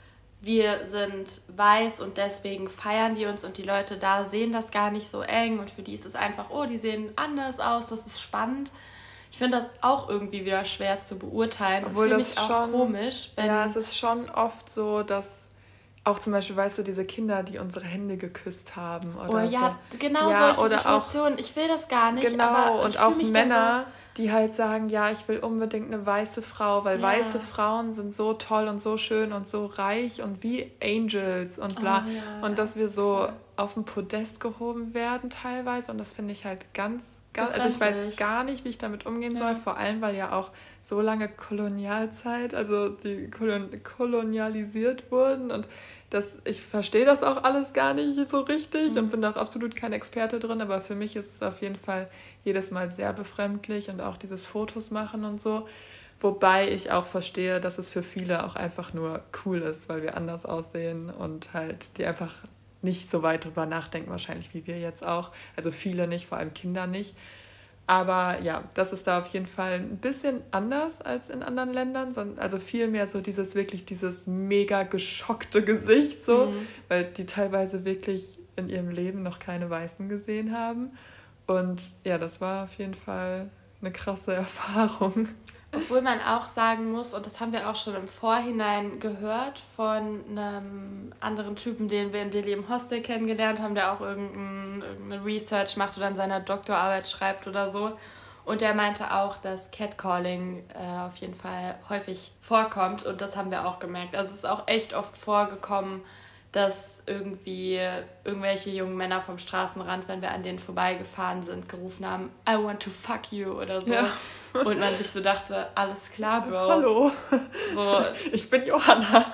wir sind weiß und deswegen feiern die uns und die Leute da sehen das gar nicht so eng und für die ist es einfach, oh, die sehen anders aus, das ist spannend. Ich finde das auch irgendwie wieder schwer zu beurteilen. Obwohl und das mich auch schon komisch. Wenn ja, es ist schon oft so, dass auch zum Beispiel, weißt du, diese Kinder, die unsere Hände geküsst haben. Oder oh ja, so. genau ja, solche Situationen. Auch, ich will das gar nicht. Genau, aber und auch Männer, so, die halt sagen, ja, ich will unbedingt eine weiße Frau, weil ja. weiße Frauen sind so toll und so schön und so reich und wie Angels und bla. Oh, ja, und dass wir so ja. auf ein Podest gehoben werden teilweise und das finde ich halt ganz, ganz, also ich weiß gar nicht, wie ich damit umgehen ja. soll, vor allem, weil ja auch so lange Kolonialzeit, also die kolon- kolonialisiert wurden und das, ich verstehe das auch alles gar nicht so richtig mhm. und bin auch absolut kein Experte drin, aber für mich ist es auf jeden Fall jedes Mal sehr befremdlich und auch dieses Fotos machen und so. Wobei ich auch verstehe, dass es für viele auch einfach nur cool ist, weil wir anders aussehen und halt die einfach nicht so weit drüber nachdenken wahrscheinlich wie wir jetzt auch. Also viele nicht, vor allem Kinder nicht. Aber ja, das ist da auf jeden Fall ein bisschen anders als in anderen Ländern. Also viel mehr so dieses wirklich dieses mega geschockte Gesicht so, mhm. weil die teilweise wirklich in ihrem Leben noch keine Weißen gesehen haben. Und ja, das war auf jeden Fall eine krasse Erfahrung. Obwohl man auch sagen muss, und das haben wir auch schon im Vorhinein gehört von einem anderen Typen, den wir in Delhi im Hostel kennengelernt haben, der auch irgendein, irgendeine Research macht oder an seiner Doktorarbeit schreibt oder so. Und der meinte auch, dass Catcalling äh, auf jeden Fall häufig vorkommt und das haben wir auch gemerkt. Also es ist auch echt oft vorgekommen, dass irgendwie irgendwelche jungen Männer vom Straßenrand, wenn wir an denen vorbeigefahren sind, gerufen haben, I want to fuck you oder so. Ja. Und man sich so dachte, alles klar, Bro. Hallo, so. Ich bin Johanna.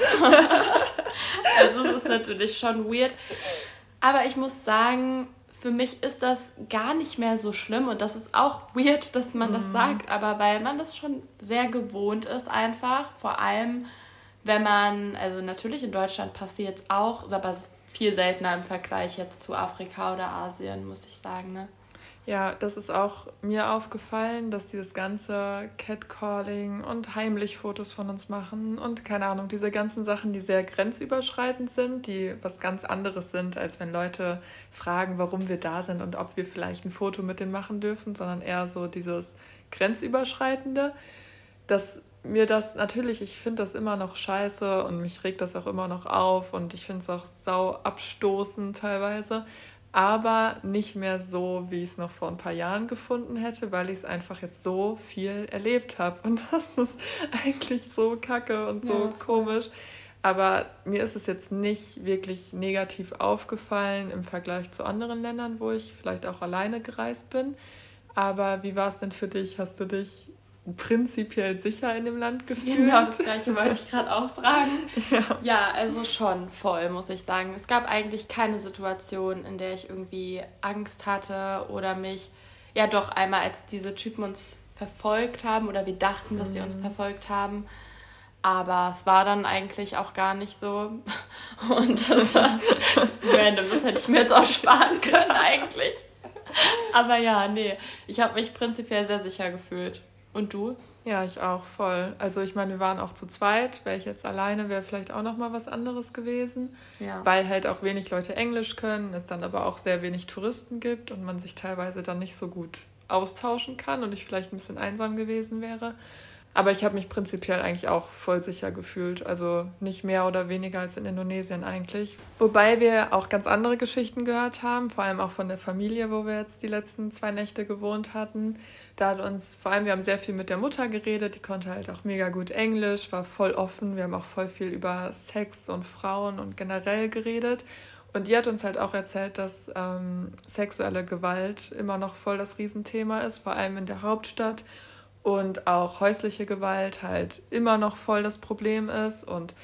Also es ist natürlich schon weird. Aber ich muss sagen, für mich ist das gar nicht mehr so schlimm und das ist auch weird, dass man mm. das sagt, aber weil man das schon sehr gewohnt ist einfach, vor allem wenn man, also natürlich in Deutschland passiert es auch, aber viel seltener im Vergleich jetzt zu Afrika oder Asien, muss ich sagen, ne? Ja, das ist auch mir aufgefallen, dass dieses ganze Catcalling und heimlich Fotos von uns machen und keine Ahnung, diese ganzen Sachen, die sehr grenzüberschreitend sind, die was ganz anderes sind, als wenn Leute fragen, warum wir da sind und ob wir vielleicht ein Foto mit denen machen dürfen, sondern eher so dieses Grenzüberschreitende, dass mir das natürlich, ich finde das immer noch scheiße und mich regt das auch immer noch auf und ich finde es auch sau abstoßend teilweise, aber nicht mehr so, wie ich es noch vor ein paar Jahren gefunden hätte, weil ich es einfach jetzt so viel erlebt habe und das ist eigentlich so kacke und so ja, komisch. Aber mir ist es jetzt nicht wirklich negativ aufgefallen im Vergleich zu anderen Ländern, wo ich vielleicht auch alleine gereist bin. Aber wie war es denn für dich? Hast du dich prinzipiell sicher in dem Land gefühlt? Genau, das Gleiche wollte ich gerade auch fragen. Ja. ja, also schon voll, muss ich sagen. Es gab eigentlich keine Situation, in der ich irgendwie Angst hatte oder mich, ja doch einmal, als diese Typen uns verfolgt haben oder wir dachten, dass sie uns verfolgt haben, aber es war dann eigentlich auch gar nicht so und das war random, das hätte ich mir jetzt auch sparen können eigentlich. Aber ja, nee, ich habe mich prinzipiell sehr sicher gefühlt. Und du? Ja, ich auch, voll. Also ich meine, wir waren auch zu zweit. Wäre ich jetzt alleine, wäre vielleicht auch nochmal was anderes gewesen. Ja. Weil halt auch wenig Leute Englisch können, es dann aber auch sehr wenig Touristen gibt und man sich teilweise dann nicht so gut austauschen kann und ich vielleicht ein bisschen einsam gewesen wäre. Aber ich habe mich prinzipiell eigentlich auch voll sicher gefühlt. Also nicht mehr oder weniger als in Indonesien eigentlich. Wobei wir auch ganz andere Geschichten gehört haben, vor allem auch von der Familie, wo wir jetzt die letzten zwei Nächte gewohnt hatten. Da hat uns, vor allem wir haben sehr viel mit der Mutter geredet, die konnte halt auch mega gut Englisch, war voll offen. Wir haben auch voll viel über Sex und Frauen und generell geredet. Und die hat uns halt auch erzählt, dass ähm, sexuelle Gewalt immer noch voll das Riesenthema ist, vor allem in der Hauptstadt. Und auch häusliche Gewalt halt immer noch voll das Problem ist. Und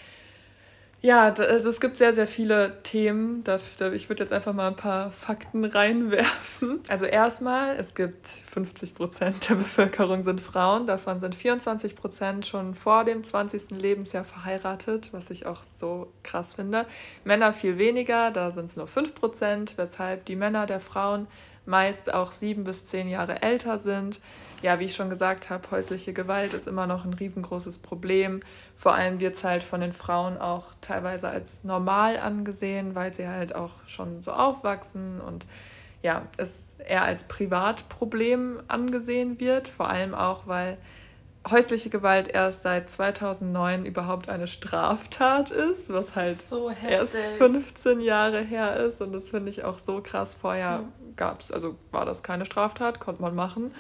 ja, also es gibt sehr, sehr viele Themen. Ich würde jetzt einfach mal ein paar Fakten reinwerfen. Also erstmal, es gibt fünfzig Prozent der Bevölkerung sind Frauen. Davon sind vierundzwanzig Prozent schon vor dem zwanzigsten Lebensjahr verheiratet, was ich auch so krass finde. Männer viel weniger, da sind es nur fünf Prozent, weshalb die Männer der Frauen meist auch sieben bis zehn Jahre älter sind. Ja, wie ich schon gesagt habe, häusliche Gewalt ist immer noch ein riesengroßes Problem. Vor allem wird es halt von den Frauen auch teilweise als normal angesehen, weil sie halt auch schon so aufwachsen und ja, es eher als Privatproblem angesehen wird. Vor allem auch, weil häusliche Gewalt erst seit zweitausendneun überhaupt eine Straftat ist, was halt so erst fünfzehn Jahre her ist. Und das finde ich auch so krass. Vorher mhm. gab's, also war das keine Straftat, konnte man machen.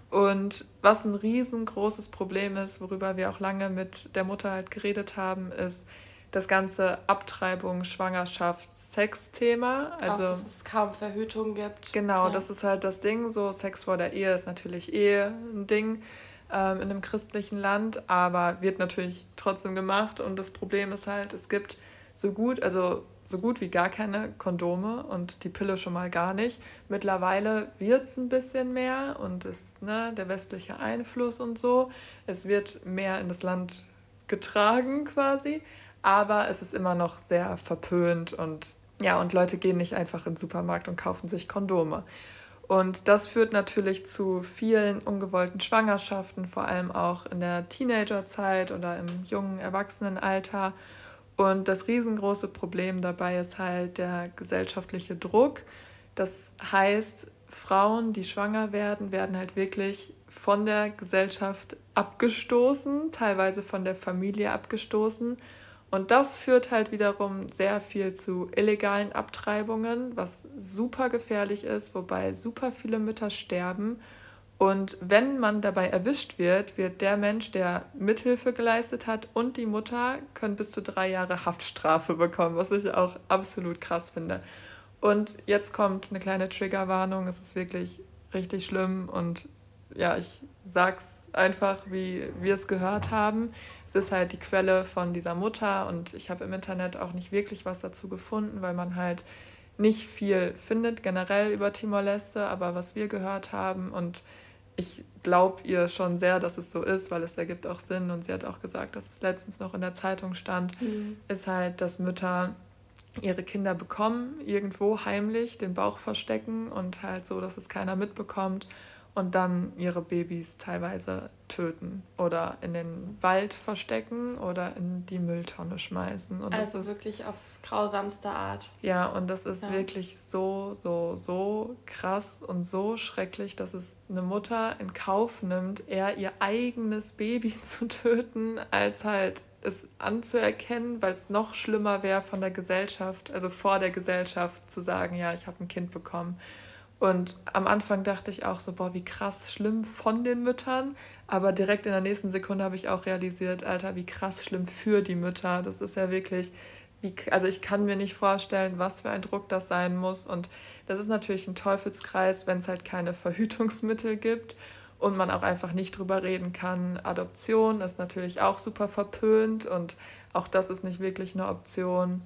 Und was ein riesengroßes Problem ist, worüber wir auch lange mit der Mutter halt geredet haben, ist das ganze Abtreibung, Schwangerschaft, Sex-Thema. Also, auch, dass es kaum Verhütung gibt. Genau, ja. Das ist halt das Ding. So Sex vor der Ehe ist natürlich eh ein Ding ähm, in einem christlichen Land, aber wird natürlich trotzdem gemacht. Und das Problem ist halt, es gibt so gut, also so gut wie gar keine Kondome und die Pille schon mal gar nicht. Mittlerweile wird es ein bisschen mehr und ist ne, der westliche Einfluss und so. Es wird mehr in das Land getragen quasi, aber es ist immer noch sehr verpönt und ja, und Leute gehen nicht einfach in den Supermarkt und kaufen sich Kondome. Und das führt natürlich zu vielen ungewollten Schwangerschaften, vor allem auch in der Teenagerzeit oder im jungen Erwachsenenalter. Und das riesengroße Problem dabei ist halt der gesellschaftliche Druck. Das heißt, Frauen, die schwanger werden, werden halt wirklich von der Gesellschaft abgestoßen, teilweise von der Familie abgestoßen. Und das führt halt wiederum sehr viel zu illegalen Abtreibungen, was super gefährlich ist, wobei super viele Mütter sterben. Und wenn man dabei erwischt wird, wird der Mensch, der Mithilfe geleistet hat, und die Mutter können bis zu drei Jahre Haftstrafe bekommen, was ich auch absolut krass finde. Und jetzt kommt eine kleine Triggerwarnung. Es ist wirklich richtig schlimm und ja, ich sag's einfach, wie wir es gehört haben. Es ist halt die Quelle von dieser Mutter und ich habe im Internet auch nicht wirklich was dazu gefunden, weil man halt nicht viel findet generell über Timor-Leste, aber was wir gehört haben und ich glaube ihr schon sehr, dass es so ist, weil es ergibt auch Sinn und sie hat auch gesagt, dass es letztens noch in der Zeitung stand, mhm. ist halt, dass Mütter ihre Kinder bekommen, irgendwo heimlich den Bauch verstecken und halt so, dass es keiner mitbekommt und dann ihre Babys teilweise töten oder in den Wald verstecken oder in die Mülltonne schmeißen. Und also das ist wirklich auf grausamste Art. Ja, und das ist ja. wirklich so, so, so krass und so schrecklich, dass es eine Mutter in Kauf nimmt, eher ihr eigenes Baby zu töten, als halt es anzuerkennen, weil es noch schlimmer wäre von der Gesellschaft, also vor der Gesellschaft zu sagen, ja, ich habe ein Kind bekommen. Und am Anfang dachte ich auch so, boah, wie krass schlimm von den Müttern. Aber direkt in der nächsten Sekunde habe ich auch realisiert, Alter, wie krass schlimm für die Mütter. Das ist ja wirklich, wie, also ich kann mir nicht vorstellen, was für ein Druck das sein muss. Und das ist natürlich ein Teufelskreis, wenn es halt keine Verhütungsmittel gibt und man auch einfach nicht drüber reden kann. Adoption ist natürlich auch super verpönt und auch das ist nicht wirklich eine Option.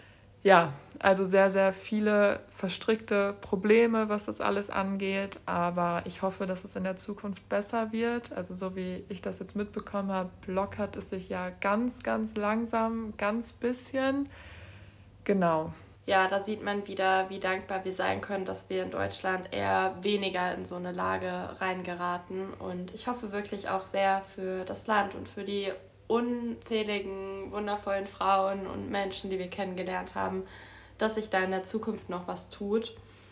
Ja, also sehr, sehr viele verstrickte Probleme, was das alles angeht. Aber ich hoffe, dass es in der Zukunft besser wird. Also so wie ich das jetzt mitbekommen habe, lockert es sich ja ganz, ganz langsam, ganz bisschen. Genau. Ja, da sieht man wieder, wie dankbar wir sein können, dass wir in Deutschland eher weniger in so eine Lage reingeraten. Und ich hoffe wirklich auch sehr für das Land und für die unzähligen, wundervollen Frauen und Menschen, die wir kennengelernt haben, dass sich da in der Zukunft noch was tut.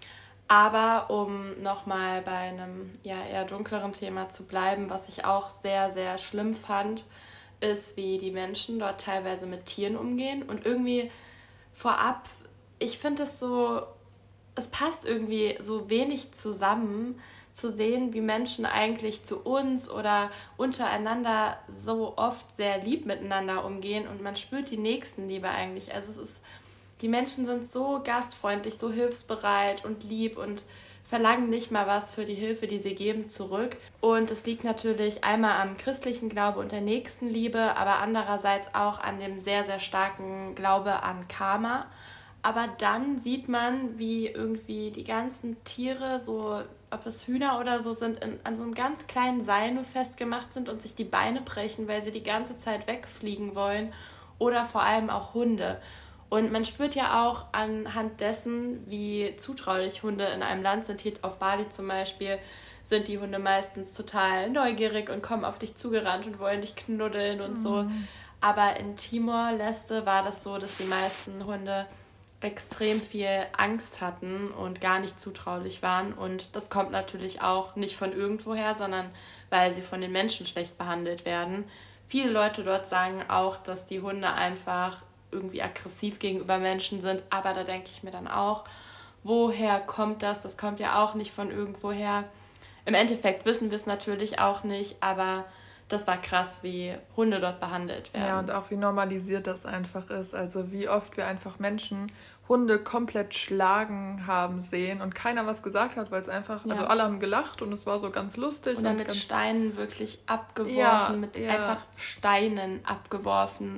Aber um nochmal bei einem ja, eher dunkleren Thema zu bleiben, was ich auch sehr, sehr schlimm fand, ist, wie die Menschen dort teilweise mit Tieren umgehen. Und irgendwie vorab, ich finde es so, es passt irgendwie so wenig zusammen, zu sehen, wie Menschen eigentlich zu uns oder untereinander so oft sehr lieb miteinander umgehen und man spürt die Nächstenliebe eigentlich. Also es ist, die Menschen sind so gastfreundlich, so hilfsbereit und lieb und verlangen nicht mal was für die Hilfe, die sie geben, zurück. Und es liegt natürlich einmal am christlichen Glaube und der Nächstenliebe, aber andererseits auch an dem sehr, sehr starken Glaube an Karma. Aber dann sieht man, wie irgendwie die ganzen Tiere, so ob es Hühner oder so sind, in, an so einem ganz kleinen Seil nur festgemacht sind und sich die Beine brechen, weil sie die ganze Zeit wegfliegen wollen. Oder vor allem auch Hunde. Und man spürt ja auch anhand dessen, wie zutraulich Hunde in einem Land sind. Hier auf Bali zum Beispiel sind die Hunde meistens total neugierig und kommen auf dich zugerannt und wollen dich knuddeln und so. Mhm. Aber in Timor-Leste war das so, dass die meisten Hunde extrem viel Angst hatten und gar nicht zutraulich waren. Und das kommt natürlich auch nicht von irgendwoher, sondern weil sie von den Menschen schlecht behandelt werden. Viele Leute dort sagen auch, dass die Hunde einfach irgendwie aggressiv gegenüber Menschen sind. Aber da denke ich mir dann auch, woher kommt das? Das kommt ja auch nicht von irgendwoher. Im Endeffekt wissen wir es natürlich auch nicht, aber das war krass, wie Hunde dort behandelt werden. Ja, und auch wie normalisiert das einfach ist. Also wie oft wir einfach Menschen Hunde komplett schlagen haben sehen und keiner was gesagt hat, weil es einfach, ja. also alle haben gelacht und es war so ganz lustig. Oder und mit ganz Steinen wirklich abgeworfen, ja, mit ja. einfach Steinen abgeworfen.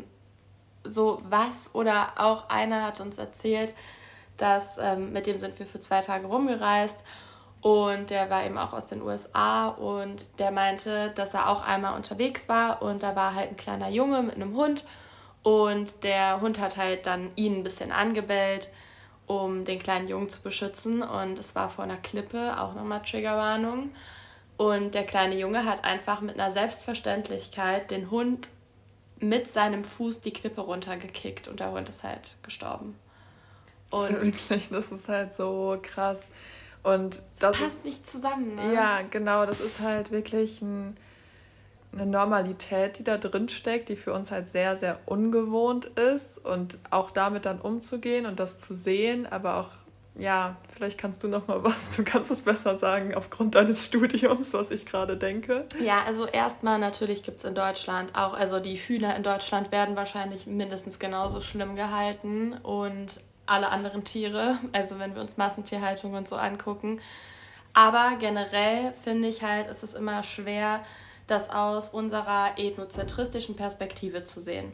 So was. Oder auch einer hat uns erzählt, dass ähm, mit dem sind wir für zwei Tage rumgereist und der war eben auch aus den U S A und der meinte, dass er auch einmal unterwegs war und da war halt ein kleiner Junge mit einem Hund. Und der Hund hat halt dann ihn ein bisschen angebellt, um den kleinen Jungen zu beschützen. Und es war vor einer Klippe, auch nochmal Triggerwarnung. Und der kleine Junge hat einfach mit einer Selbstverständlichkeit den Hund mit seinem Fuß die Klippe runtergekickt. Und der Hund ist halt gestorben. Und wirklich, das ist halt so krass. Und das, das passt ist, nicht zusammen, ne? Ja, genau. Das ist halt wirklich ein... eine Normalität, die da drin steckt, die für uns halt sehr, sehr ungewohnt ist und auch damit dann umzugehen und das zu sehen, aber auch, ja, vielleicht kannst du noch mal was, du kannst es besser sagen aufgrund deines Studiums, was ich gerade denke. Ja, also erstmal natürlich gibt es in Deutschland auch, also die Hühner in Deutschland werden wahrscheinlich mindestens genauso schlimm gehalten und alle anderen Tiere, also wenn wir uns Massentierhaltung und so angucken. Aber generell finde ich halt, ist es immer schwer, das aus unserer ethnozentristischen Perspektive zu sehen.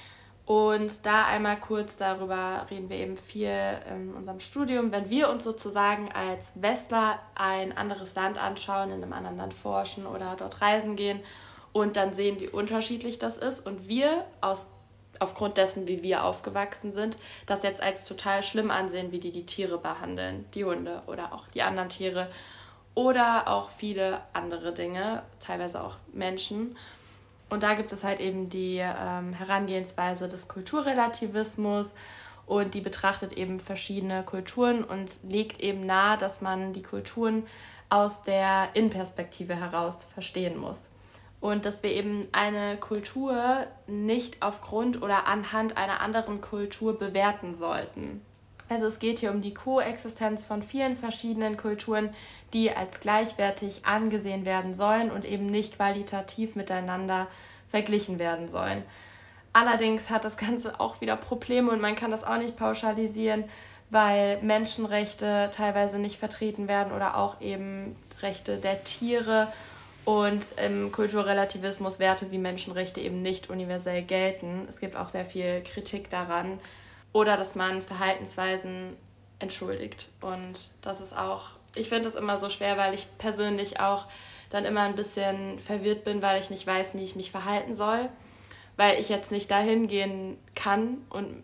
Und da einmal kurz darüber reden wir eben viel in unserem Studium. Wenn wir uns sozusagen als Westler ein anderes Land anschauen, in einem anderen Land forschen oder dort reisen gehen und dann sehen, wie unterschiedlich das ist und wir aus, aufgrund dessen, wie wir aufgewachsen sind, das jetzt als total schlimm ansehen, wie die die Tiere behandeln, die Hunde oder auch die anderen Tiere. Oder auch viele andere Dinge, teilweise auch Menschen. Und da gibt es halt eben die ähm, Herangehensweise des Kulturrelativismus und die betrachtet eben verschiedene Kulturen und legt eben nahe, dass man die Kulturen aus der Innenperspektive heraus verstehen muss. Und dass wir eben eine Kultur nicht aufgrund oder anhand einer anderen Kultur bewerten sollten. Also es geht hier um die Koexistenz von vielen verschiedenen Kulturen, die als gleichwertig angesehen werden sollen und eben nicht qualitativ miteinander verglichen werden sollen. Allerdings hat das Ganze auch wieder Probleme und man kann das auch nicht pauschalisieren, weil Menschenrechte teilweise nicht vertreten werden oder auch eben Rechte der Tiere und im Kulturrelativismus Werte wie Menschenrechte eben nicht universell gelten. Es gibt auch sehr viel Kritik daran. Oder dass man Verhaltensweisen entschuldigt. Und das ist auch, ich finde das immer so schwer, weil ich persönlich auch dann immer ein bisschen verwirrt bin, weil ich nicht weiß, wie ich mich verhalten soll. Weil ich jetzt nicht dahin gehen kann und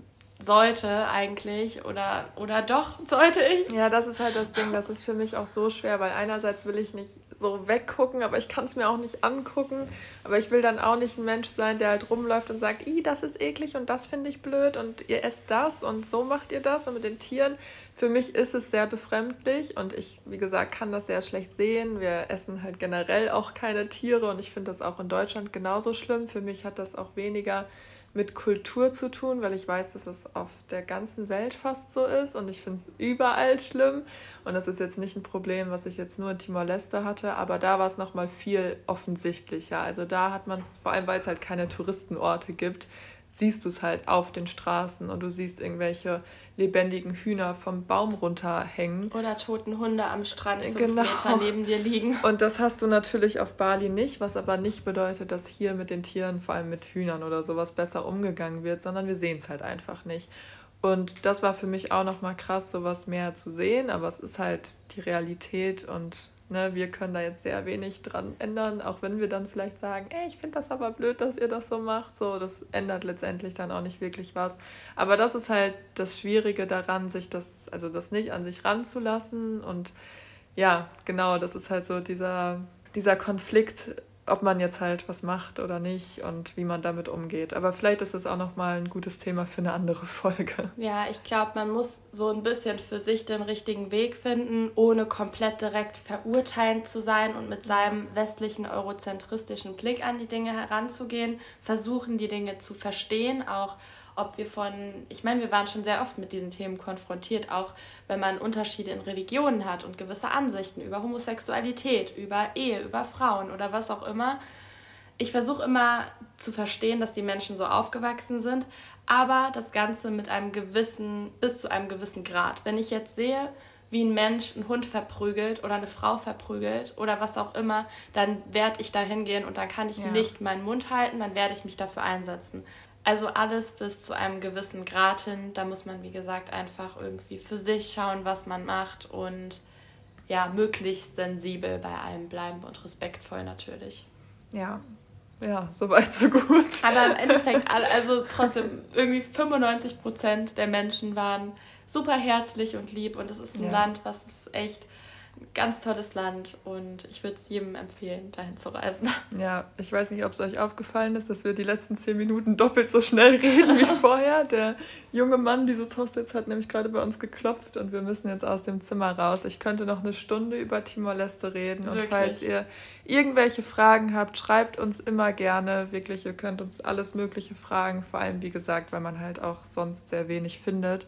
sollte eigentlich oder, oder doch sollte ich. Ja, das ist halt das Ding, das ist für mich auch so schwer, weil einerseits will ich nicht so weggucken, aber ich kann es mir auch nicht angucken, aber ich will dann auch nicht ein Mensch sein, der halt rumläuft und sagt, ih, das ist eklig und das finde ich blöd und ihr esst das und so macht ihr das und mit den Tieren. Für mich ist es sehr befremdlich und ich, wie gesagt, kann das sehr schlecht sehen. Wir essen halt generell auch keine Tiere und ich finde das auch in Deutschland genauso schlimm. Für mich hat das auch weniger mit Kultur zu tun, weil ich weiß, dass es auf der ganzen Welt fast so ist und ich finde es überall schlimm und das ist jetzt nicht ein Problem, was ich jetzt nur in Timor-Leste hatte, aber da war es nochmal viel offensichtlicher. Also da hat man es, vor allem weil es halt keine Touristenorte gibt, siehst du es halt auf den Straßen und du siehst irgendwelche lebendigen Hühner vom Baum runterhängen. Oder toten Hunde am Strand fünf genau. Meter neben dir liegen. Und das hast du natürlich auf Bali nicht, was aber nicht bedeutet, dass hier mit den Tieren, vor allem mit Hühnern oder sowas, besser umgegangen wird, sondern wir sehen es halt einfach nicht. Und das war für mich auch nochmal krass, sowas mehr zu sehen, aber es ist halt die Realität und ne, wir können da jetzt sehr wenig dran ändern, auch wenn wir dann vielleicht sagen, ey, ich finde das aber blöd, dass ihr das so macht. So, das ändert letztendlich dann auch nicht wirklich was. Aber das ist halt das Schwierige daran, sich das, also das nicht an sich ranzulassen. Und ja, genau, das ist halt so dieser, dieser Konflikt, ob man jetzt halt was macht oder nicht und wie man damit umgeht. Aber vielleicht ist das auch nochmal ein gutes Thema für eine andere Folge. Ja, ich glaube, man muss so ein bisschen für sich den richtigen Weg finden, ohne komplett direkt verurteilend zu sein und mit seinem westlichen, eurozentristischen Blick an die Dinge heranzugehen, versuchen, die Dinge zu verstehen, auch ob wir von, ich meine, wir waren schon sehr oft mit diesen Themen konfrontiert, auch wenn man Unterschiede in Religionen hat und gewisse Ansichten über Homosexualität, über Ehe, über Frauen oder was auch immer. Ich versuche immer zu verstehen, dass die Menschen so aufgewachsen sind, aber das Ganze mit einem gewissen, bis zu einem gewissen Grad. Wenn ich jetzt sehe, wie ein Mensch einen Hund verprügelt oder eine Frau verprügelt oder was auch immer, dann werde ich da hingehen und dann kann ich ja. nicht meinen Mund halten, dann werde ich mich dafür einsetzen. Also alles bis zu einem gewissen Grad hin. Da muss man, wie gesagt, einfach irgendwie für sich schauen, was man macht und ja, möglichst sensibel bei allem bleiben und respektvoll natürlich. Ja, ja, soweit so gut. Aber im Endeffekt, also trotzdem, irgendwie fünfundneunzig Prozent der Menschen waren super herzlich und lieb und es ist ein ja. Land, was ist echt ein ganz tolles Land und ich würde es jedem empfehlen, dahin zu reisen. Ja, ich weiß nicht, ob es euch aufgefallen ist, dass wir die letzten zehn Minuten doppelt so schnell reden wie vorher. Der junge Mann dieses Hostels hat nämlich gerade bei uns geklopft und wir müssen jetzt aus dem Zimmer raus. Ich könnte noch eine Stunde über Timor-Leste reden und wirklich? Falls ihr irgendwelche Fragen habt, schreibt uns immer gerne. Wirklich, ihr könnt uns alles Mögliche fragen, vor allem, wie gesagt, weil man halt auch sonst sehr wenig findet.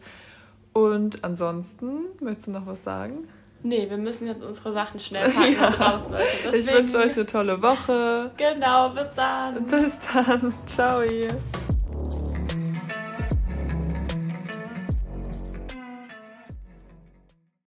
Und ansonsten, möchtest du noch was sagen? Nee, wir müssen jetzt unsere Sachen schnell packen ja. und raus, Leute. Deswegen, ich wünsche euch eine tolle Woche. Genau, bis dann. Bis dann. Ciao.